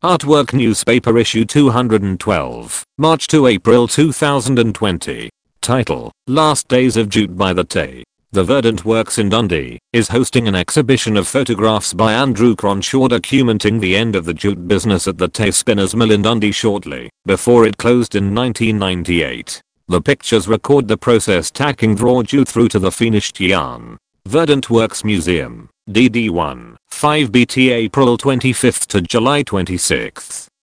Artwork Newspaper Issue 212, March to April 2020. Title, Last Days of Jute by the Tay. The Verdant Works in Dundee is hosting an exhibition of photographs by Andrew Cronshaw documenting the end of the jute business at the Tay Spinners Mill in Dundee shortly before it closed in 1998. The pictures record the process tacking raw jute through to the finished yarn. Verdant Works Museum, DD1, 5BT April 25th to July 26th.